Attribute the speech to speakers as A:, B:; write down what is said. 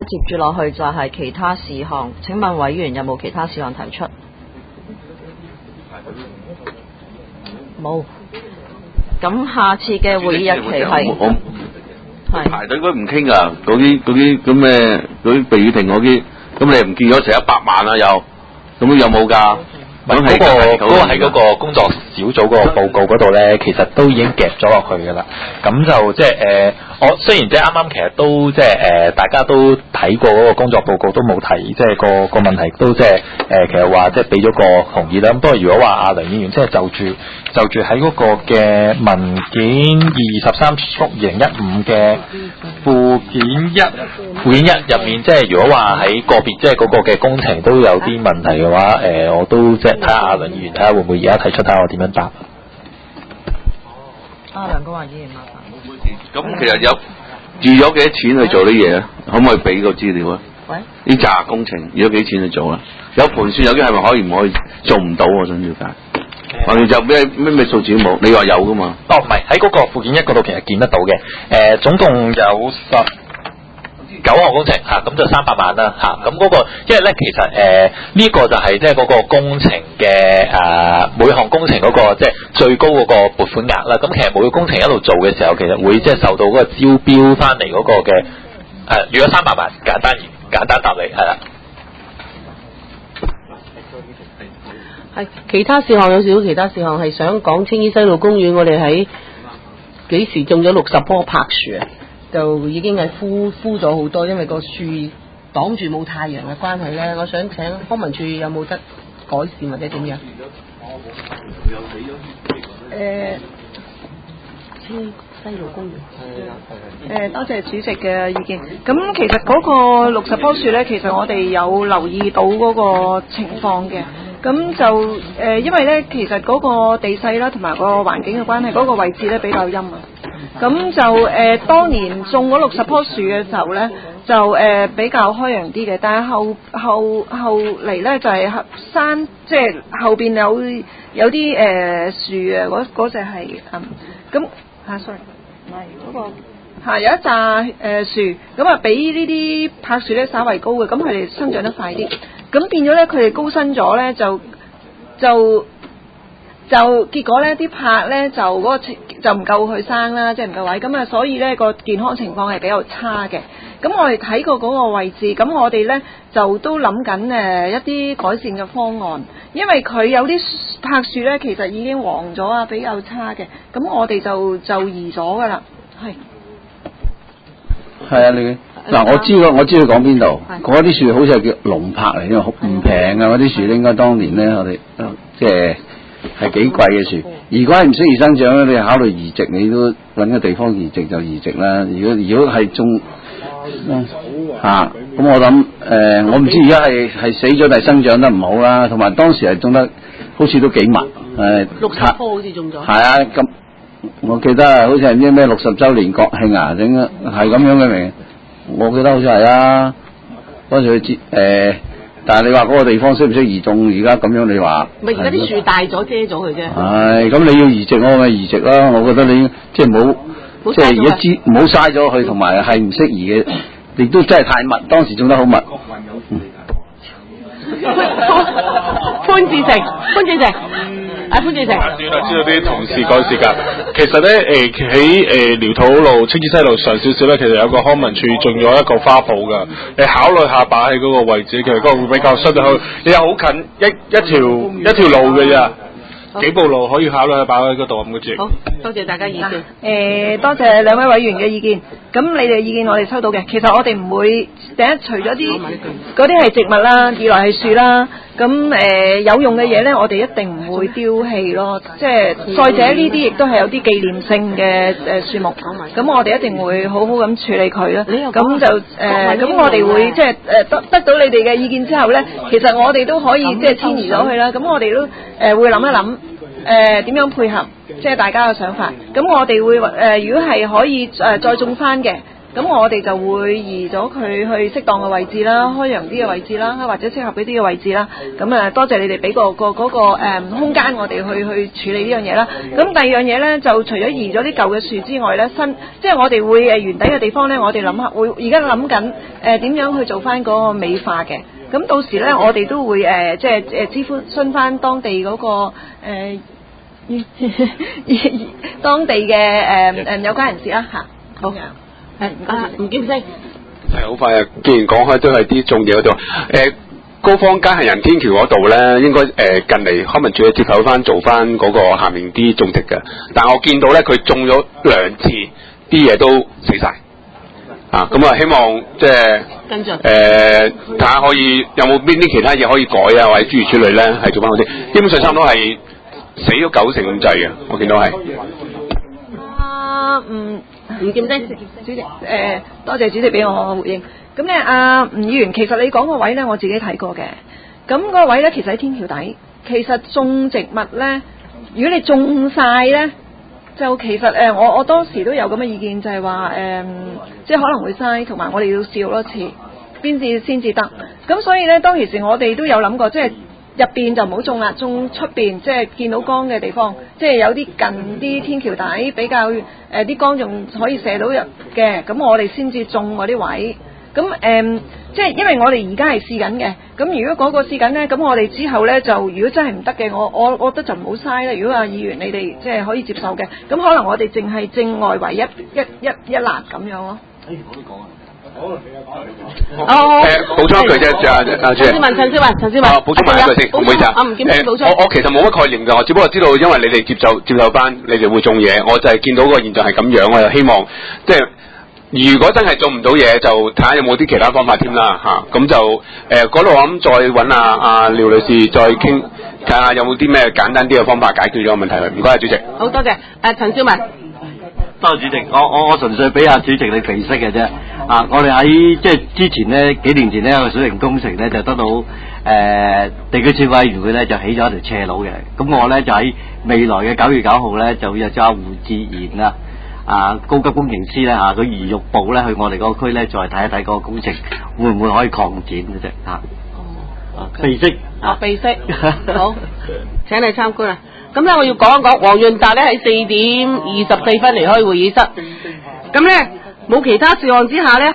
A: 接住落去就係其他事項，請問委員有冇其他事項提出？冇。咁下次嘅會議日期係
B: 排隊嗰唔傾噶，嗰啲咁嘅嗰啲避雨亭嗰啲，咁你唔見咗成100萬啦又，咁有冇㗎？
C: 嗰個喺嗰個工作小組嗰個報告嗰度咧，其實都已經夾咗落去㗎啦。咁就即係我雖然即係啱啱其實都即係大家都睇過嗰個工作報告，都冇提即係個問題都即係其實話即係俾咗個同意啦。咁不過如果話阿梁議員即係就住喺嗰個嘅文件23/2015嘅附件一入面，即係如果話喺個別即係嗰個嘅工程都有啲問題嘅話，我都即係睇下阿梁議員睇下會唔會而家提出睇下我點樣答。
A: 梁國華議員麻煩。
B: 咁其實有預咗幾多錢去做啲嘢啊？可唔可以俾個資料啊？
A: 喂，
B: 呢紮工程預咗幾錢去做啊？有盤算有啲係咪可以唔可以做唔到？我想了解。或者就咩數字都冇？你話有噶嘛？
C: 哦，唔係喺嗰個附件一嗰度其實見得到嘅。總共有9項工程嚇，咁就300萬啦嚇。咁嗰個因為咧其實呢個就係即係嗰個工程嘅每項工程嗰個即係最高嗰個撥款額啦。咁其實每個工程一路做嘅時候，其實會即係受到嗰個招標翻嚟嗰個嘅如果300萬簡單答你係啦。
D: 係其他事項有少少其他事項係想講青衣西路公園，我哋喺幾時種咗60棵柏樹啊？就已經係枯咗好多，因為個樹擋住冇太陽嘅關係咧。我想請康文署有冇得改善或者點樣？青衣西路公園。
E: 多謝主席嘅意見。咁其實嗰個60棵樹咧，其實我哋有留意到嗰個情況嘅。咁就因為咧，其實嗰個地勢啦，同埋個環境嘅關係，嗰個位置咧比較陰啊。咁就當年種嗰60棵樹嘅時候咧，就比較開揚啲嘅。但係後嚟咧就係山，即係後邊有啲樹啊，嗰隻係咁sorry，唔係嗰個有一紮樹，咁比呢啲柏樹咧稍為高嘅，咁佢哋生長得快啲。咁變咗咧，佢哋高身咗咧，就結果咧，啲柏咧就嗰個就唔夠佢生啦，即係唔夠位，咁啊，所以咧個健康情況係比較差嘅。咁我哋睇過嗰個位置，咁我哋咧就都諗緊一啲改善嘅方案，因為佢有啲柏樹咧其實已經黃咗啊，比較差嘅，咁我哋就移咗噶啦，
F: 係啊，你嗱我知佢講邊度，嗰啲樹好似係叫龍柏嚟嘅，唔平啊！嗰啲樹應該當年咧，我哋即係幾貴嘅樹。如果係唔適宜生長咧，你考慮移植，你都揾個地方移植就移植啦。如果係種咁我諗我唔知而家係死咗定係生長得唔好啦。同埋當時係種得好似都幾密
D: 60棵好似種咗。係
F: 啊，咁我記得好似係咩60週年國慶啊，整係咁樣嘅名。我記得好似係啊，嗰陣去但係你話嗰個地方適唔適宜種？而家咁樣你話？
D: 咪而家啲樹大咗遮咗佢啫。
F: 係，咁你要移植我咪移植啦。我覺得你即係冇，即係而家唔好嘥咗佢，同埋係唔適宜嘅，亦都真係太密。當時種得好密。
D: 潘志成。潘志成，
G: 知道啲同事講時間。其實咧，喺寮土路、青衣西路上少少咧，其實有個康文署種咗一個花圃㗎。你考慮下擺喺嗰個位置，其實嗰個會比較相對好。你又好近一條路嘅咋，幾步路可以考慮下擺喺嗰度咁嘅字。
D: 好，多謝大家意見。
E: 多謝兩位委員嘅意見。咁你哋嘅意見我哋收到嘅。其實我哋唔會第一除咗啲嗰啲係植物啦，二來係樹啦。咁有用嘅嘢咧，我哋一定唔會丟棄咯。即係再者呢啲亦都係有啲紀念性嘅樹木。咁我哋一定會好好咁處理佢啦。咁就咁我哋會即係得到你哋嘅意見之後咧，其實我哋都可以即係遷移咗佢啦。咁我哋都會諗一諗點樣配合即係大家嘅想法。咁我哋會如果係可以再種翻嘅。 咁我哋就會移咗佢去適當嘅位置啦，開揚啲嘅位置啦，或者適合一啲嘅位置啦。咁多謝你哋俾個空間我哋去處理呢樣嘢啦。咁第二樣嘢咧，就除咗移咗啲舊嘅樹之外咧，即係我哋會原底嘅地方咧，我哋諗下會而家諗緊點樣去做翻嗰個美化嘅。咁到時咧，我哋都會即係諮詢翻當地嗰個當地嘅有關人士啦嚇。好，吳劍星。
H: 係好快啊！既然講開都係啲種嘢嗰度，高坊街行人天橋嗰度咧，應該近嚟康文署接手翻做翻嗰個下面啲種植嘅，但我見到咧佢種咗2次，啲嘢都死晒。啊，咁啊，希望即係
D: 跟進
H: 睇下可以有冇邊啲其他嘢可以改啊，或者諸如此類咧，係做翻好啲。基本上差唔多係死咗90%咁滯嘅，我見到係。
D: 吳劍星主席，
E: 多謝主席俾我回應。咁咧，吳議員，其實你講個位咧，我自己睇過嘅。咁個位咧，其實喺天橋底。其實種植物咧，如果你種晒咧，就其實我當時都有咁嘅意見，就係話即係可能會嘥，同埋我哋要試好多次，先至得。咁所以咧，當其時我哋都有諗過，即係入邊就唔好種啦，種出邊，即係見到光嘅地方，即係有啲近啲天橋底比較啲光仲可以射到入嘅，咁我哋先至種嗰啲位。咁即係因為我哋而家係試緊嘅，咁如果嗰個試緊咧，咁我哋之後咧就如果真係唔得嘅，我覺得就唔好嘥啦。如果議員你哋即係可以接受嘅，咁可能我哋淨係正外圍一欄咁樣咯。我都講啊。
H: 補充一句啫，主席。
D: 陳少文。
H: 補充埋一句先，唔好意思啊。我其實冇乜概念㗎，我只不過知道因為你哋接受班，你哋會種嘢，我就係見到個現象係咁樣，我就希望即係。如果真係做唔到嘢，就睇下有冇啲其他方法添啦嚇。咁就嗰度我諗再揾阿廖女士再傾，睇下有冇啲咩簡單啲嘅方法解決咗個問題。唔該，主席。
D: 好多謝。陳少文。
I: 多謝主席，我純粹俾阿主席你提識嘅啫。啊，我哋喺即係之前呢，幾年前呢，有個水泥工程咧就得到地區設計委員會咧就起咗一條斜路嘅。咁我咧就喺未來嘅9月9號咧就約咗阿胡志賢高級工程師咧佢移玉步咧去我哋嗰個區咧，再睇一睇嗰個工程會唔會可以擴展嘅啫嚇。備識
D: 備識好，請你參觀啊！咁咧我要講一講，黃潤達咧喺4:24離開會議室。咁咧冇其他事項之下咧。